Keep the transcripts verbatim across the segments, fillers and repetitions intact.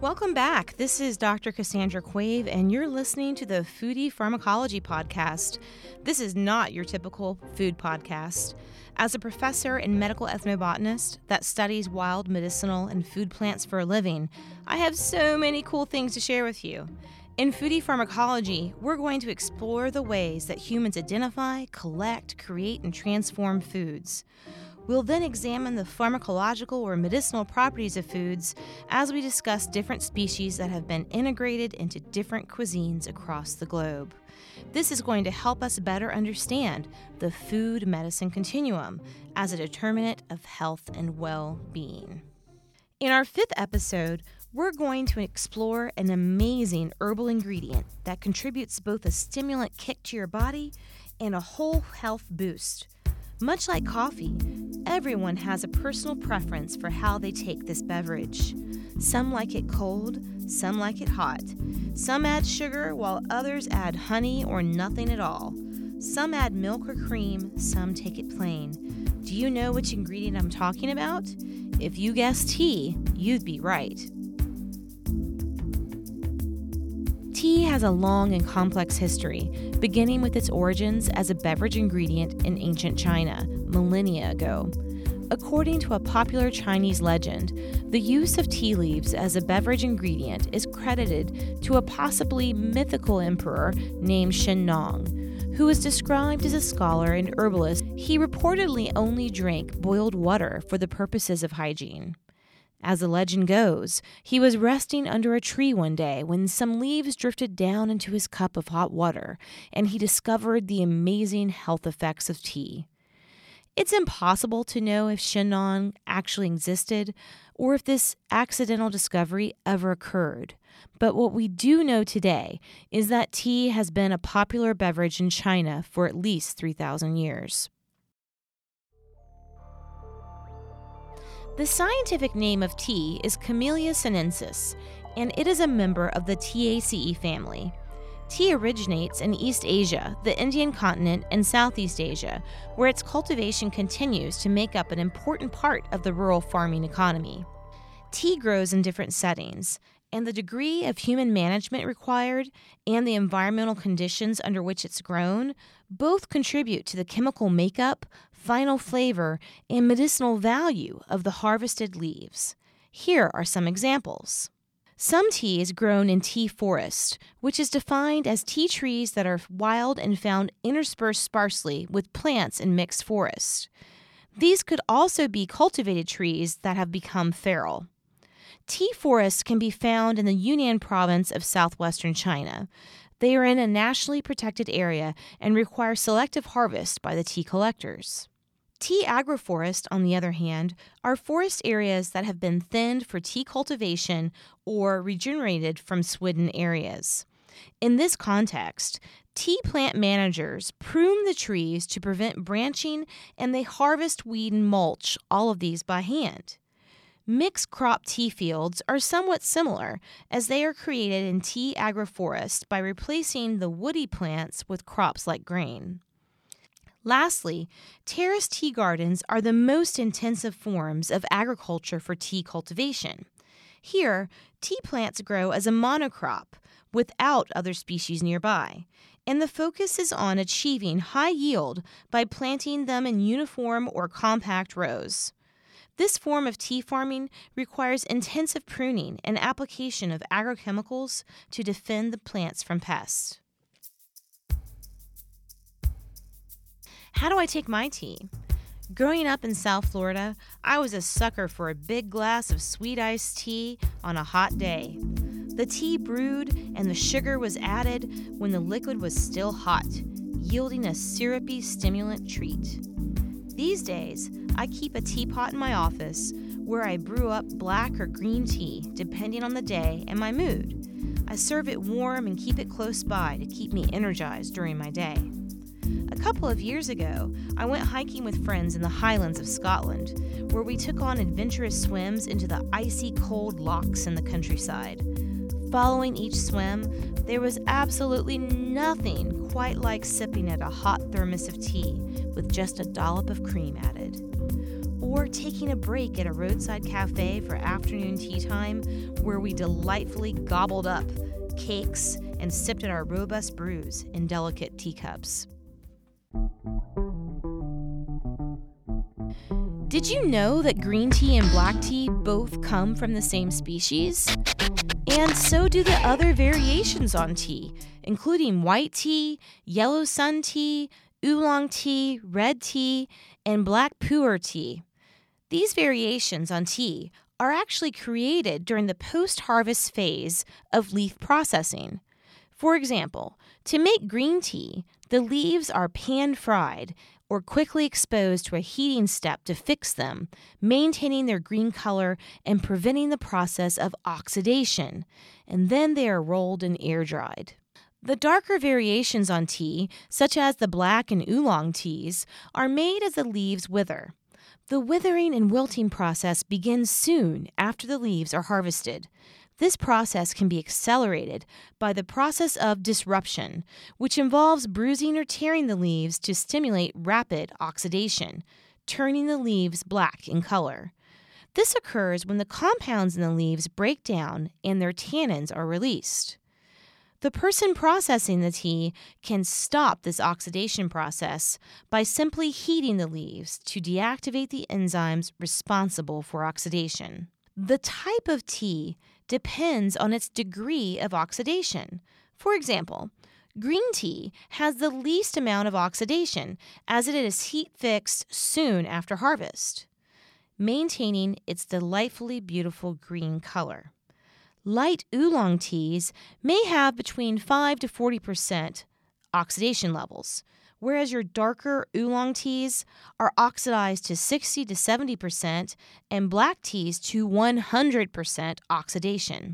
Welcome back. This is Doctor Cassandra Quave, and you're listening to the Foodie Pharmacology Podcast. This is not your typical food podcast. As a professor and medical ethnobotanist that studies wild medicinal and food plants for a living, I have so many cool things to share with you. In Foodie Pharmacology, we're going to explore the ways that humans identify, collect, create, and transform foods. We'll then examine the pharmacological or medicinal properties of foods as we discuss different species that have been integrated into different cuisines across the globe. This is going to help us better understand the food-medicine continuum as a determinant of health and well-being. In our fifth episode, we're going to explore an amazing herbal ingredient that contributes both a stimulant kick to your body and a whole health boost. Much like coffee, everyone has a personal preference for how they take this beverage. Some like it cold, some like it hot. Some add sugar, while others add honey or nothing at all. Some add milk or cream, some take it plain. Do you know which ingredient I'm talking about? If you guessed tea, you'd be right. Tea has a long and complex history, beginning with its origins as a beverage ingredient in ancient China, millennia ago. According to a popular Chinese legend, the use of tea leaves as a beverage ingredient is credited to a possibly mythical emperor named Shen Nong, who is described as a scholar and herbalist. He reportedly only drank boiled water for the purposes of hygiene. As the legend goes, he was resting under a tree one day when some leaves drifted down into his cup of hot water, and he discovered the amazing health effects of tea. It's impossible to know if Shen Nong actually existed or if this accidental discovery ever occurred. But what we do know today is that tea has been a popular beverage in China for at least three thousand years. The scientific name of tea is Camellia sinensis, and it is a member of the Taceae family. Tea originates in East Asia, the Indian continent, and Southeast Asia, where its cultivation continues to make up an important part of the rural farming economy. Tea grows in different settings, and the degree of human management required and the environmental conditions under which it's grown both contribute to the chemical makeup, final flavor, and medicinal value of the harvested leaves. Here are some examples. Some tea is grown in tea forest, which is defined as tea trees that are wild and found interspersed sparsely with plants in mixed forests. These could also be cultivated trees that have become feral. Tea forests can be found in the Yunnan province of southwestern China. They are in a nationally protected area and require selective harvest by the tea collectors. Tea agroforest, on the other hand, are forest areas that have been thinned for tea cultivation or regenerated from swidden areas. In this context, tea plant managers prune the trees to prevent branching, and they harvest, weed, and mulch all of these by hand. Mixed crop tea fields are somewhat similar, as they are created in tea agroforest by replacing the woody plants with crops like grain. Lastly, terrace tea gardens are the most intensive forms of agriculture for tea cultivation. Here, tea plants grow as a monocrop without other species nearby, and the focus is on achieving high yield by planting them in uniform or compact rows. This form of tea farming requires intensive pruning and application of agrochemicals to defend the plants from pests. How do I take my tea? Growing up in South Florida, I was a sucker for a big glass of sweet iced tea on a hot day. The tea brewed and the sugar was added when the liquid was still hot, yielding a syrupy stimulant treat. These days, I keep a teapot in my office where I brew up black or green tea depending on the day and my mood. I serve it warm and keep it close by to keep me energized during my day. A couple of years ago, I went hiking with friends in the Highlands of Scotland, where we took on adventurous swims into the icy cold lochs in the countryside. Following each swim, there was absolutely nothing quite like sipping at a hot thermos of tea with just a dollop of cream added. or taking a break at a roadside cafe for afternoon tea time where we delightfully gobbled up cakes and sipped at our robust brews in delicate teacups. Did you know that green tea and black tea both come from the same species? And so do the other variations on tea, including white tea, yellow sun tea, oolong tea, red tea, and black pu'er tea. These variations on tea are actually created during the post-harvest phase of leaf processing. For example, to make green tea, the leaves are pan-fried or quickly exposed to a heating step to fix them, maintaining their green color and preventing the process of oxidation, and then they are rolled and air-dried. The darker variations on tea, such as the black and oolong teas, are made as the leaves wither. The withering and wilting process begins soon after the leaves are harvested. This process can be accelerated by the process of disruption, which involves bruising or tearing the leaves to stimulate rapid oxidation, turning the leaves black in color. This occurs when the compounds in the leaves break down and their tannins are released. The person processing the tea can stop this oxidation process by simply heating the leaves to deactivate the enzymes responsible for oxidation. The type of tea depends on its degree of oxidation. For example, green tea has the least amount of oxidation as it is heat-fixed soon after harvest, maintaining its delightfully beautiful green color. Light oolong teas may have between five to forty percent oxidation levels, whereas your darker oolong teas are oxidized to sixty to seventy percent and black teas to one hundred percent oxidation.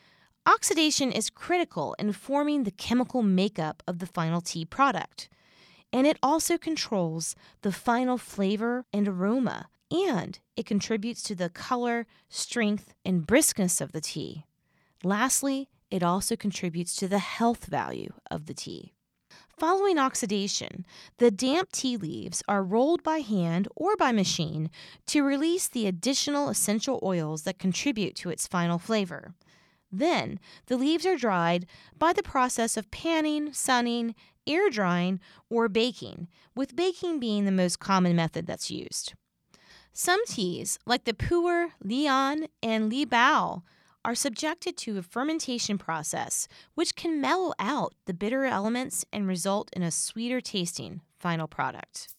Oxidation is critical in forming the chemical makeup of the final tea product, and it also controls the final flavor and aroma, and it contributes to the color, strength, and briskness of the tea. Lastly, it also contributes to the health value of the tea. Following oxidation, the damp tea leaves are rolled by hand or by machine to release the additional essential oils that contribute to its final flavor. Then, the leaves are dried by the process of panning, sunning, air drying, or baking, with baking being the most common method that's used. Some teas, like the Pu'er, Lian, and Li Bao, are subjected to a fermentation process which can mellow out the bitter elements and result in a sweeter tasting final product.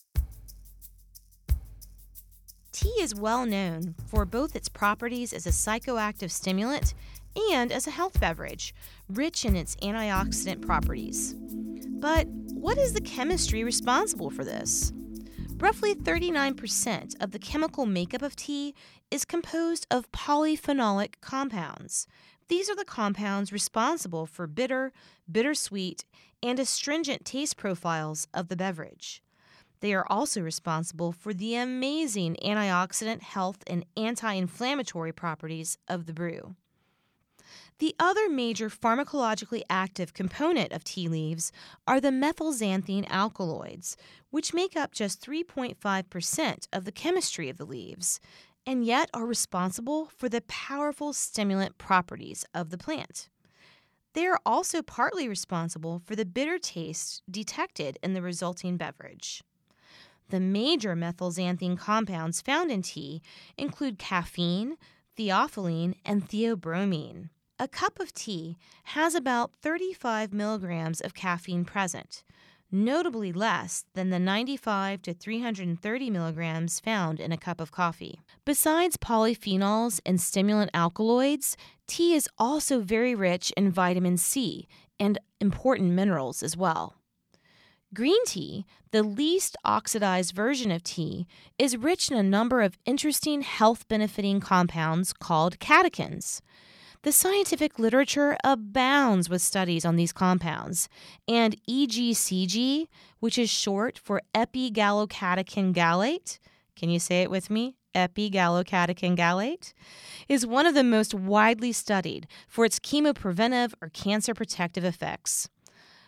Tea is well known for both its properties as a psychoactive stimulant and as a health beverage, rich in its antioxidant properties. But what is the chemistry responsible for this? Roughly thirty-nine percent of the chemical makeup of tea is composed of polyphenolic compounds. These are the compounds responsible for bitter, bittersweet, and astringent taste profiles of the beverage. They are also responsible for the amazing antioxidant, health, and anti-inflammatory properties of the brew. The other major pharmacologically active component of tea leaves are the methylxanthine alkaloids, which make up just three point five percent of the chemistry of the leaves, and yet are responsible for the powerful stimulant properties of the plant. They are also partly responsible for the bitter taste detected in the resulting beverage. The major methylxanthine compounds found in tea include caffeine, theophylline, and theobromine. A cup of tea has about thirty-five milligrams of caffeine present, notably less than the ninety-five to three hundred thirty milligrams found in a cup of coffee. Besides polyphenols and stimulant alkaloids, tea is also very rich in vitamin C and important minerals as well. Green tea, the least oxidized version of tea, is rich in a number of interesting health-benefiting compounds called catechins. The scientific literature abounds with studies on these compounds, and E G C G, which is short for epigallocatechin gallate, can you say it with me? Epigallocatechin gallate, is one of the most widely studied for its chemopreventive or cancer protective effects.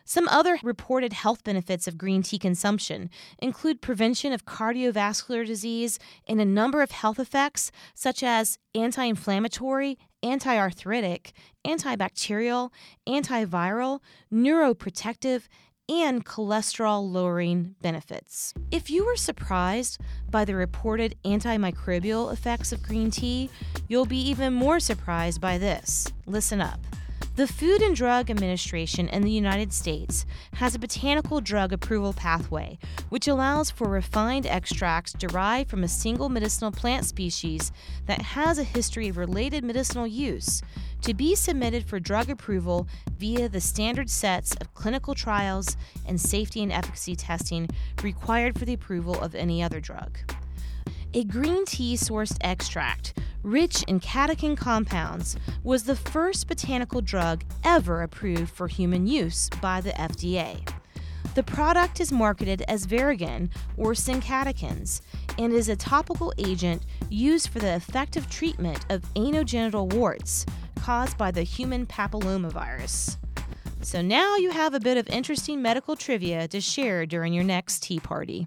Some other reported health benefits of green tea consumption include prevention of cardiovascular disease and a number of health effects such as anti-inflammatory, anti-arthritic, antibacterial, antiviral, neuroprotective, and cholesterol-lowering benefits. If you were surprised by the reported antimicrobial effects of green tea, you'll be even more surprised by this. Listen up. The Food and Drug Administration in the United States has a botanical drug approval pathway, which allows for refined extracts derived from a single medicinal plant species that has a history of related medicinal use to be submitted for drug approval via the standard sets of clinical trials and safety and efficacy testing required for the approval of any other drug. A green tea sourced extract, rich in catechin compounds, was the first botanical drug ever approved for human use by the F D A. The product is marketed as Varigan or Syncatechins and is a topical agent used for the effective treatment of anogenital warts caused by the human papillomavirus. So now you have a bit of interesting medical trivia to share during your next tea party.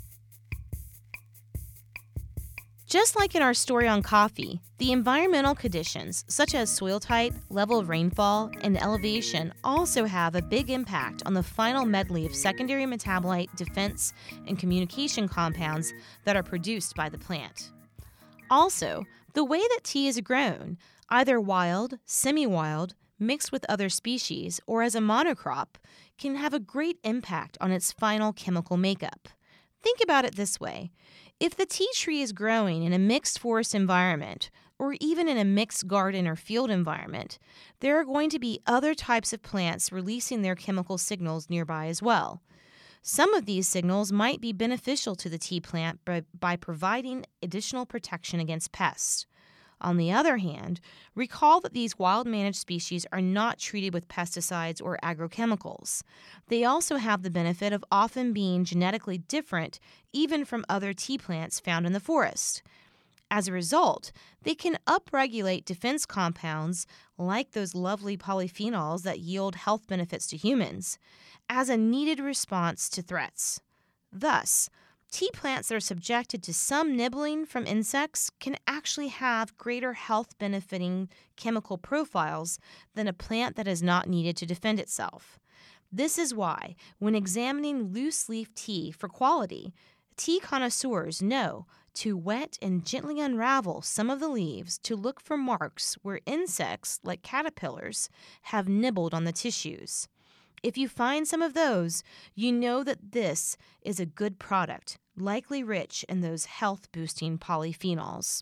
Just like in our story on coffee, the environmental conditions, such as soil type, level of rainfall, and elevation, also have a big impact on the final medley of secondary metabolite, defense, and communication compounds that are produced by the plant. Also, the way that tea is grown, either wild, semi-wild, mixed with other species, or as a monocrop, can have a great impact on its final chemical makeup. Think about it this way. If the tea tree is growing in a mixed forest environment, or even in a mixed garden or field environment, there are going to be other types of plants releasing their chemical signals nearby as well. Some of these signals might be beneficial to the tea plant by, by providing additional protection against pests. On the other hand, recall that these wild-managed species are not treated with pesticides or agrochemicals. They also have the benefit of often being genetically different even from other tea plants found in the forest. As a result, they can upregulate defense compounds, like those lovely polyphenols that yield health benefits to humans, as a needed response to threats. Thus, tea plants that are subjected to some nibbling from insects can actually have greater health-benefiting chemical profiles than a plant that is not needed to defend itself. This is why, when examining loose-leaf tea for quality, tea connoisseurs know to wet and gently unravel some of the leaves to look for marks where insects, like caterpillars, have nibbled on the tissues. If you find some of those, you know that this is a good product, likely rich in those health-boosting polyphenols.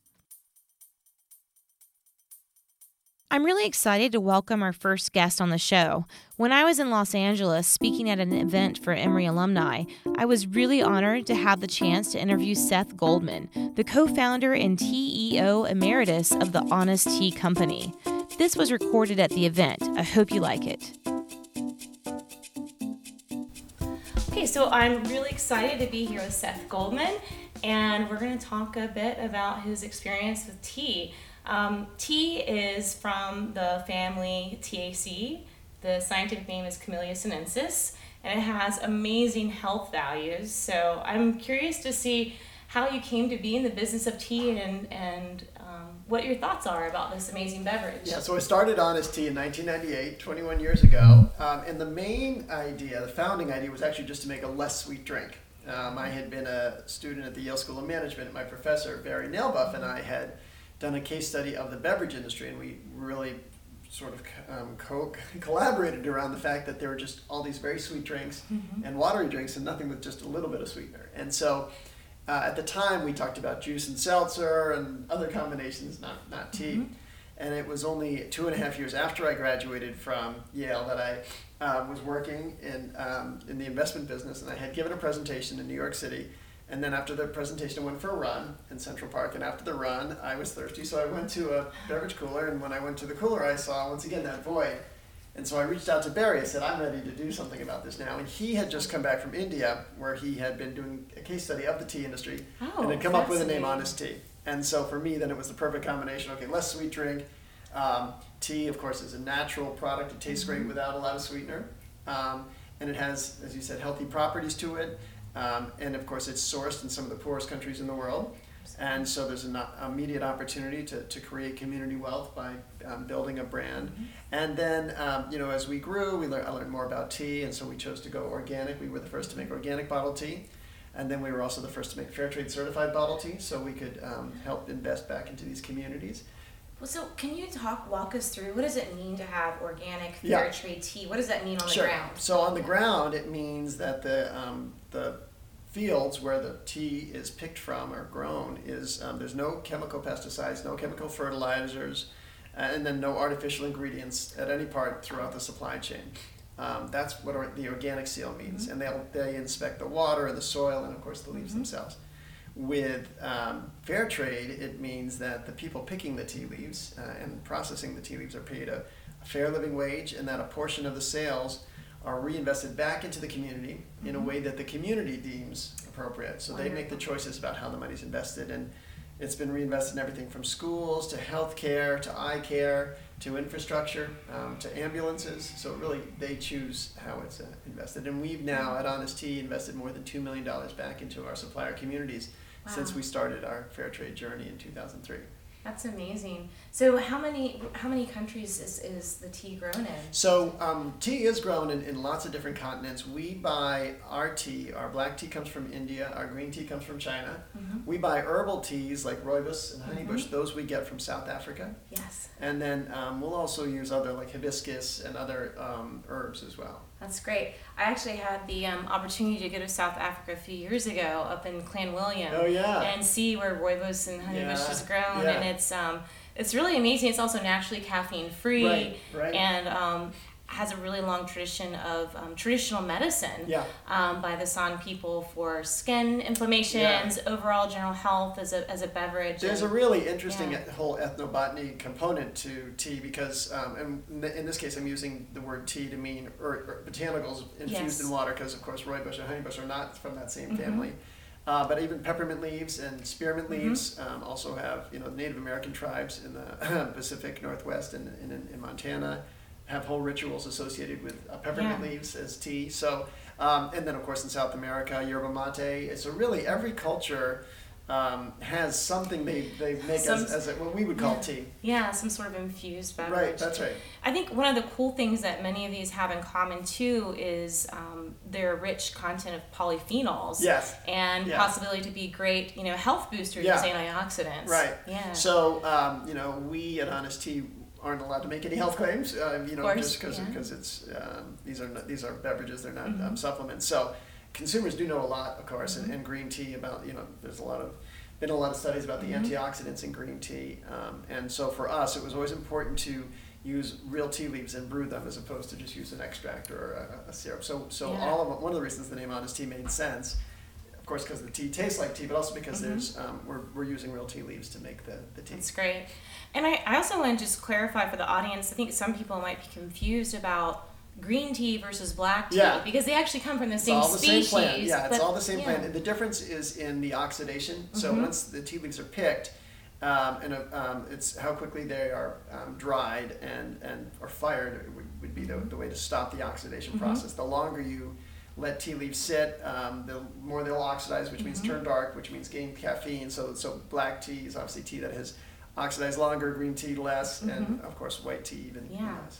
I'm really excited to welcome our first guest on the show. When I was in Los Angeles speaking at an event for Emory alumni, I was really honored to have the chance to interview Seth Goldman, the co-founder and T E O emeritus of the Honest Tea Company. This was recorded at the event. I hope you like it. Okay, so I'm really excited to be here with Seth Goldman, and we're going to talk a bit about his experience with tea. Um, tea is from the family Teaceae. The scientific name is Camellia sinensis, and it has amazing health values. So I'm curious to see how you came to be in the business of tea and, and um, what your thoughts are about this amazing beverage. Yeah, so I started Honest Tea in nineteen ninety-eight, twenty-one years ago, um, and the main idea, the founding idea, was actually just to make a less sweet drink. Um, I had been a student at the Yale School of Management. My professor, Barry Nailbuff, and I had done a case study of the beverage industry, and we really sort of um, co- collaborated around the fact that there were just all these very sweet drinks mm-hmm. and watery drinks and nothing with just a little bit of sweetener. And so uh, at the time we talked about juice and seltzer and other combinations, not, not tea. Mm-hmm. And it was only two and a half years after I graduated from Yale that I uh, was working in, um, in the investment business, and I had given a presentation in New York City. And then after the presentation, I went for a run in Central Park. And after the run, I was thirsty, so I went to a beverage cooler. And when I went to the cooler, I saw, once again, that void. And so I reached out to Barry. I said, I'm ready to do something about this now. And he had just come back from India, where he had been doing a case study of the tea industry oh, and had come up with the name Honest Tea. And so for me, then it was the perfect combination. Okay, less sweet drink. Um, tea, of course, is a natural product. It tastes mm-hmm. great without a lot of sweetener. Um, and it has, as you said, healthy properties to it. Um, and of course, it's sourced in some of the poorest countries in the world. And so there's an immediate opportunity to, to create community wealth by um, building a brand. Mm-hmm. And then, um, you know, as we grew, we learned, I learned more about tea, and so we chose to go organic. We were the first to make organic bottled tea. And then we were also the first to make fair trade certified bottled tea, so we could um, help invest back into these communities. Well, so can you talk, walk us through, what does it mean to have organic fair Yeah. trade tea? What does that mean on Sure. the ground? So on the ground, it means that the um, the fields where the tea is picked from or grown is um, there's no chemical pesticides, no chemical fertilizers, and then no artificial ingredients at any part throughout the supply chain. Um, that's what or, the organic seal means, mm-hmm. and they they inspect the water and the soil and of course the leaves mm-hmm. themselves. With um, fair trade, it means that the people picking the tea leaves uh, and processing the tea leaves are paid a, a fair living wage, and that a portion of the sales are reinvested back into the community mm-hmm. in a way that the community deems appropriate. So Wonderful. They make the choices about how the money's invested, and it's been reinvested in everything from schools to healthcare to eye care to infrastructure um, to ambulances. So really, they choose how it's uh, invested. And we've now at Honest Tea invested more than two million dollars back into our supplier communities wow. since we started our fair trade journey in two thousand three. That's amazing. So how many how many countries is, is the tea grown in? So um, tea is grown in, in lots of different continents. We buy our tea, our black tea comes from India, our green tea comes from China. Mm-hmm. We buy herbal teas like rooibos and honeybush, mm-hmm. those we get from South Africa. Yes. And then um, we'll also use other like hibiscus and other um, herbs as well. That's great. I actually had the um, opportunity to go to South Africa a few years ago up in Clanwilliam. Oh, yeah. And see where rooibos and honeybush yeah. is grown. Yeah. And it's um, it's really amazing. It's also naturally caffeine free. Right, right. And um, has a really long tradition of um, traditional medicine yeah. um, by the San people for skin inflammations, yeah. overall general health as a, as a beverage. There's and, a really interesting yeah. whole ethnobotany component to tea because, um, and in this case I'm using the word tea to mean or, or botanicals infused yes. in water because of course rooibos and honeybush are not from that same mm-hmm. family. Uh, but even peppermint leaves and spearmint mm-hmm. leaves um, also have, you know, Native American tribes in the Pacific Northwest and in, in Montana have whole rituals associated with uh, peppermint yeah. leaves as tea. So, um, and then of course in South America, yerba mate. So really every culture um, has something they, they make some, as, as a, what we would call yeah. tea. Yeah, some sort of infused beverage. Right, that's right. I think one of the cool things that many of these have in common too is um, their rich content of polyphenols. Yes. And yeah. possibility to be great, you know, health boosters yeah. as antioxidants. Right. Yeah. So, um, you know, we at Honest Tea aren't allowed to make any health claims, uh, you know, course, just because yeah. because it's um, these are not, these are beverages, they're not mm-hmm. um, supplements. So consumers do know a lot, of course, mm-hmm. and, and green tea about, you know, there's a lot of been a lot of studies about the mm-hmm. antioxidants in green tea, um, and so for us, it was always important to use real tea leaves and brew them as opposed to just use an extract or a, a syrup. So, so yeah. all of one of the reasons the name Honest Tea made sense. Of course, because the tea tastes like tea, but also because mm-hmm. there's um, we're we're using real tea leaves to make the, the tea. That's great. And I, I also want to just clarify for the audience, I think some people might be confused about green tea versus black tea yeah. because they actually come from the it's same all the species. Same plant. Yeah, it's but, all the same yeah. plant. And the difference is in the oxidation. So mm-hmm. once the tea leaves are picked, um, and uh, um, it's how quickly they are um, dried and, and or fired would, would be the, the way to stop the oxidation mm-hmm. process. The longer you let tea leaves sit, um, the more they'll oxidize, which mm-hmm. means turn dark, which means gain caffeine. So so black tea is obviously tea that has oxidized longer, green tea less, mm-hmm. and of course white tea even yeah. less.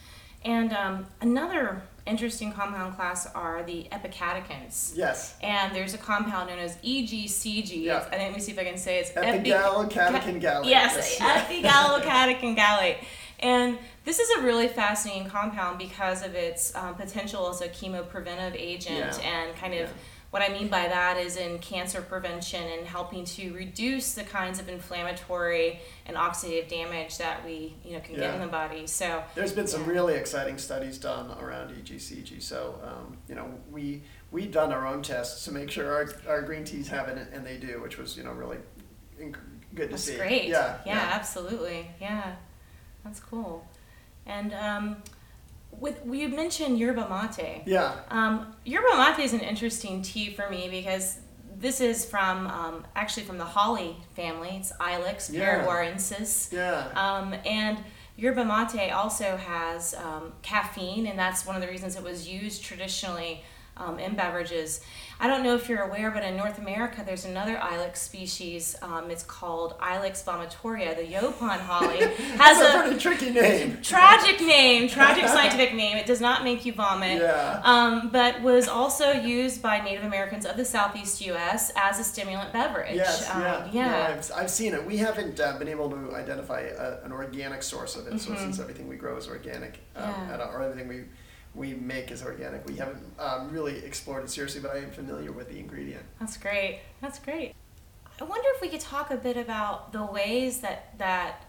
And um, another interesting compound class are the epicatechins. Yes. And there's a compound known as E G C G. Yeah. I think, let me see if I can say it. It's epigallocatechin gallate. Yes, yes. epigallocatechin gallate. And this is a really fascinating compound because of its um, potential as a chemopreventive agent yeah. and kind of yeah. what I mean by that is in cancer prevention and helping to reduce the kinds of inflammatory and oxidative damage that we, you know, can yeah. get in the body. So there's been some yeah. really exciting studies done around E G C G. So um, you know, we we've done our own tests to make sure our, our green teas have it, and they do, which was, you know, really inc- good to That's see. great. Yeah, yeah, yeah, absolutely. Yeah, that's cool. And um, with you mentioned yerba mate. Yeah. Um, yerba mate is an interesting tea for me because this is from um, actually from the holly family. It's Ilex Yeah. paraguarensis. Yeah. Um, and yerba mate also has um, caffeine, and that's one of the reasons it was used traditionally um, in beverages. I don't know if you're aware, but in North America, there's another Ilex species. Um, it's called Ilex vomitoria. The Yaupon holly has That's a, a pretty tricky name. tragic name, tragic scientific name. It does not make you vomit. Yeah. Um, but was also used by Native Americans of the Southeast U S as a stimulant beverage. Yes, um, yeah, yeah. No, I've, I've seen it. We haven't uh, been able to identify a, an organic source of it. Mm-hmm. So since everything we grow is organic, um, Yeah. at, or everything we we make is organic, we haven't um, really explored it seriously. But I am familiar with the ingredient. That's great. That's great. I wonder if we could talk a bit about the ways that that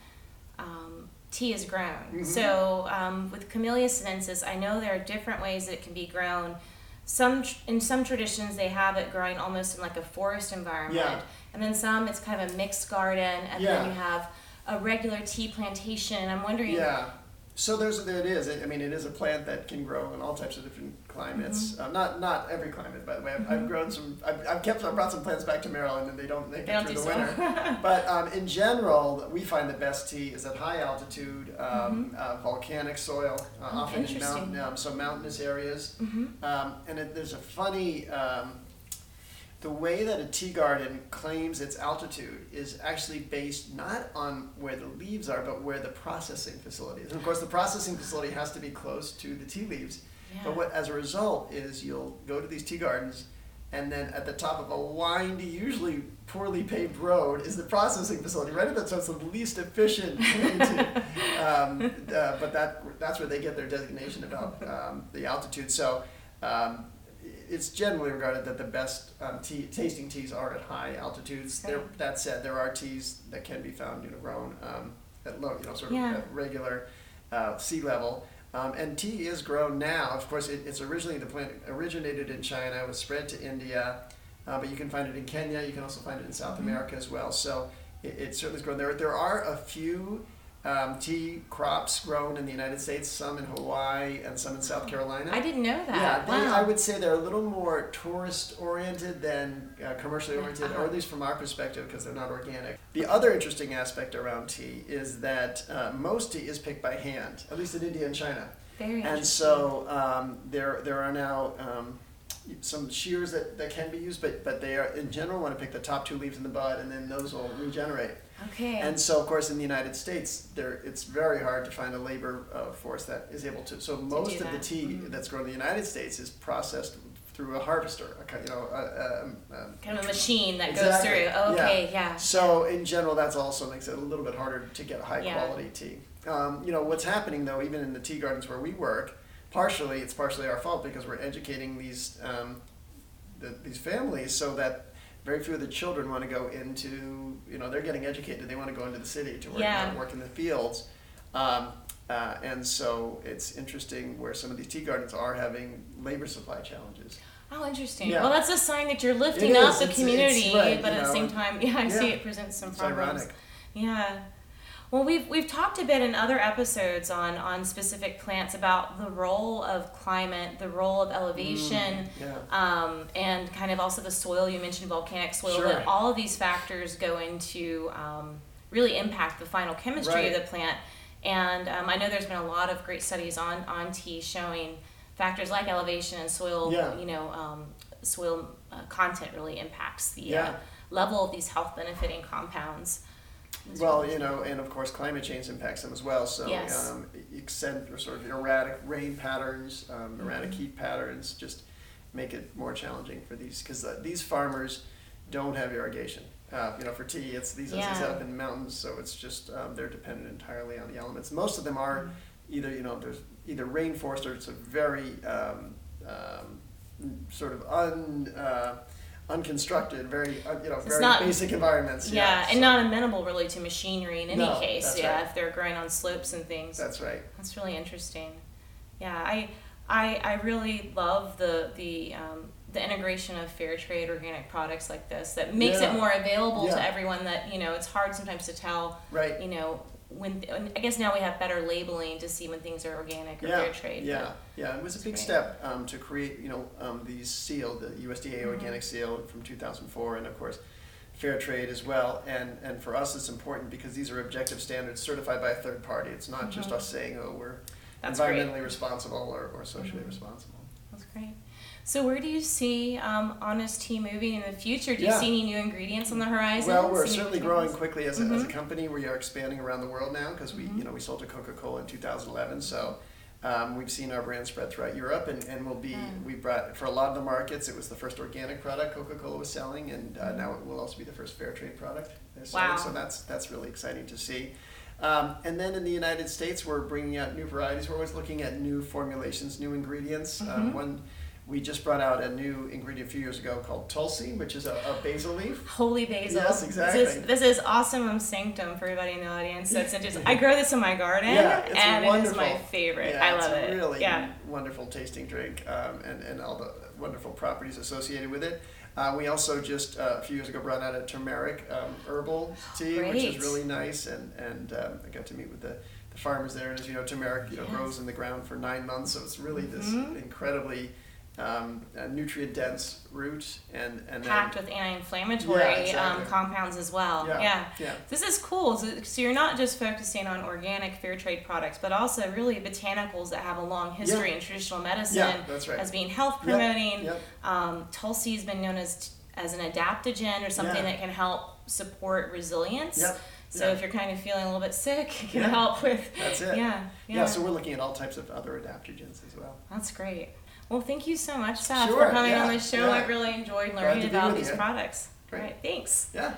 um, tea is grown. Mm-hmm. So um, with Camellia sinensis, I know there are different ways that it can be grown. Some in some traditions they have it growing almost in like a forest environment, Yeah. and then some it's kind of a mixed garden, and Yeah. then you have a regular tea plantation. And I'm wondering. Yeah. So there's there it is. I mean, it is a plant that can grow in all types of different climates. Mm-hmm. Um, not not every climate, by the way. I've, Mm-hmm. I've grown some. I've, I've kept. I brought some plants back to Maryland, and they don't make They it don't through do the so. winter. But um, in general, we find the best tea is at high altitude, um, Mm-hmm. uh, volcanic soil, uh, Oh, often in interesting. mountain, um, so mountainous areas. Mm-hmm. Um, and it, there's a funny. Um, the way that a tea garden claims its altitude is actually based not on where the leaves are, but where the processing facility is. And of course, the processing facility has to be close to the tea leaves. Yeah. But what, as a result, is you'll go to these tea gardens, and then at the top of a windy, usually poorly paved road, is the processing facility. Right at the top, it's the least efficient way to. Um, uh, but that that's where they get their designation about um, the altitude. So. Um, It's generally regarded that the best um, tea, tasting teas are at high altitudes. There, Right. that said, there are teas that can be found, you know, grown um, at low, you know, sort of Yeah. at regular uh, sea level. Um, and tea is grown now. Of course, it, it's originally the plant originated in China, was spread to India, uh, but you can find it in Kenya. You can also find it in South Mm-hmm. America America as well. So it, it certainly is grown there. There are a few. Um, tea crops grown in the United States, some in Hawaii and some in South Carolina. I didn't know that. Yeah, they, wow. I would say they're a little more tourist-oriented than uh, commercially oriented, Uh-huh. or at least from our perspective, because they're not organic. The other interesting aspect around tea is that uh, most tea is picked by hand, at least in India and China. Very And interesting. so um, there there are now um, some shears that, that can be used, but, but they are, in general, want to pick the top two leaves in the bud, and then those will regenerate. Okay. And so, of course, in the United States, there it's very hard to find a labor uh, force that is able to. So most do of the that. tea Mhm. that's grown in the United States is processed through a harvester, a, ki- you know, a, a, a, kind of a machine that Exactly. goes through. Oh, okay, yeah. So in general, that's also makes it a little bit harder to get high Yeah. quality tea. Um, you know, what's happening though, even in the tea gardens where we work, partially it's partially our fault because we're educating these um, the, these families so that very few of the children want to go into, you know, they're getting educated. They want to go into the city to work, Yeah. you know, work in the fields. Um, uh, and so it's interesting where some of these tea gardens are having labor supply challenges. Oh, interesting. Yeah. Well, that's a sign that you're lifting It up is. the It's- community, it's right, but you at the know, same time, yeah, I see yeah. it presents some It's problems. ironic. Yeah. Well, we've we've talked a bit in other episodes on on specific plants about the role of climate, the role of elevation, Mm, yeah. um, and kind of also the soil. You mentioned volcanic soil. Sure. That all of these factors go into um, really impact the final chemistry Right. of the plant. And um, I know there's been a lot of great studies on on tea showing factors like elevation and soil. Yeah. You know, um, soil uh, content really impacts the Yeah. uh, level of these health benefiting compounds. Well, you know, and of course, climate change impacts them as well. So, Yes. um, eccentric or sort of erratic rain patterns, um, erratic Mhm. heat patterns, just make it more challenging for these because uh, these farmers don't have irrigation. Uh, you know, for tea, it's these Yeah. are set up in the mountains, so it's just um, they're dependent entirely on the elements. Most of them are either you know there's either rainforest or it's a very um, um, sort of un. Uh, unconstructed, very uh, you know, very not- basic environments. Yeah, and so not amenable really to machinery in any No, case. that's Yeah, right. if they're growing on slopes and things. That's right. That's really interesting. Yeah, I I, I really love the the um, the integration of fair trade organic products like this that makes Yeah. it more available Yeah. to everyone. That you know, it's hard sometimes to tell. Right. You know, when I guess now we have better labeling to see when things are organic or Yeah, fair trade. yeah, but- yeah. It was a big great. step um, to create, you know, um, these seal, the U S D A Mhm. organic seal from two thousand four, and of course, fair trade as well. And, and for us, it's important because these are objective standards certified by a third party. It's not mm-hmm. just us saying, oh, we're That's environmentally great. responsible or, or socially mm-hmm. responsible. That's great. So where do you see um, Honest Tea moving in the future? Do you yeah. see any new ingredients on the horizon? Well, we're certainly growing quickly as a, mm-hmm. as a company. We are expanding around the world now because we, mm-hmm. you know, we sold to Coca-Cola in two thousand eleven. So um, we've seen our brand spread throughout Europe, and, and we'll be mm. we brought for a lot of the markets. It was the first organic product Coca-Cola was selling, and uh, now it will also be the first fair trade product they're selling. Wow. So that's that's really exciting to see. Um, and then in the United States, we're bringing out new varieties. We're always looking at new formulations, new ingredients. Mm-hmm. Um, one. We just brought out a new ingredient a few years ago called Tulsi, which is a, a basil leaf. Holy basil. Yes, exactly. This is, this is Ossamum Sanctum for everybody in the audience. So it's just, I grow this in my garden, yeah, it's and wonderful. it is my favorite. Yeah, I love it's it. a really yeah. wonderful tasting drink, um, and, and all the wonderful properties associated with it. Uh, we also just uh, a few years ago brought out a turmeric um, herbal tea, Great. which is really nice, and, and um, I got to meet with the, the farmers there. And as you know, turmeric you know, yes. grows in the ground for nine months, so it's really this mm-hmm. incredibly Um, a nutrient-dense root, and, and packed then, with anti-inflammatory yeah, exactly. um, compounds as well. Yeah, yeah, yeah. This is cool. So, so you're not just focusing on organic fair trade products, but also really botanicals that have a long history yeah. in traditional medicine yeah, that's right. as being health promoting. Yep, yep. Um, Tulsi has been known as as an adaptogen, or something yeah. that can help support resilience. Yep. So yeah. if you're kind of feeling a little bit sick, it can yeah. help with. That's it. Yeah, yeah. Yeah. So we're looking at all types of other adaptogens as well. That's great. Well, thank you so much, Seth, sure, for coming yeah, on the show. yeah. I've really enjoyed learning about these you. products. Great. All right, thanks. Yeah.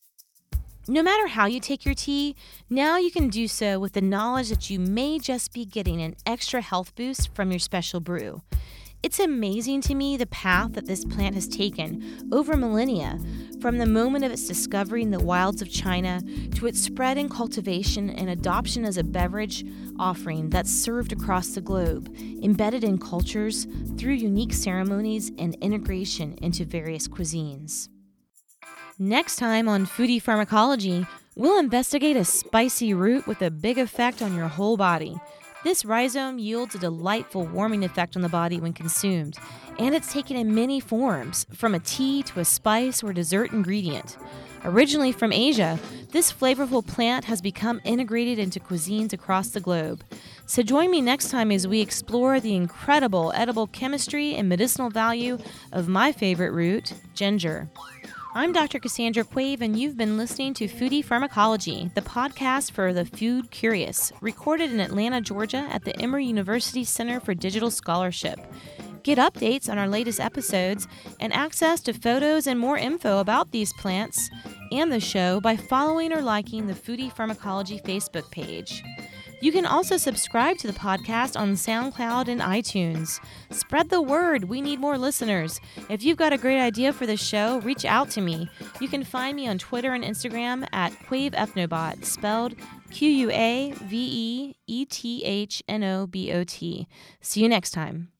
No matter how you take your tea, now you can do so with the knowledge that you may just be getting an extra health boost from your special brew. It's amazing to me the path that this plant has taken over millennia, from the moment of its discovery in the wilds of China to its spread in cultivation and adoption as a beverage offering that's served across the globe, embedded in cultures through unique ceremonies and integration into various cuisines. Next time on Foodie Pharmacology, we'll investigate a spicy root with a big effect on your whole body. This rhizome yields a delightful warming effect on the body when consumed, and it's taken in many forms, from a tea to a spice or dessert ingredient. Originally from Asia, this flavorful plant has become integrated into cuisines across the globe. So join me next time as we explore the incredible edible chemistry and medicinal value of my favorite root, ginger. I'm Doctor Cassandra Quave, and you've been listening to Foodie Pharmacology, the podcast for the food curious, recorded in Atlanta, Georgia at the Emory University Center for Digital Scholarship. Get updates on our latest episodes and access to photos and more info about these plants and the show by following or liking the Foodie Pharmacology Facebook page. You can also subscribe to the podcast on SoundCloud and iTunes. Spread the word. We need more listeners. If you've got a great idea for the show, reach out to me. You can find me on Twitter and Instagram at QuaveEthnobot, spelled Q U A V E E T H N O B O T. See you next time.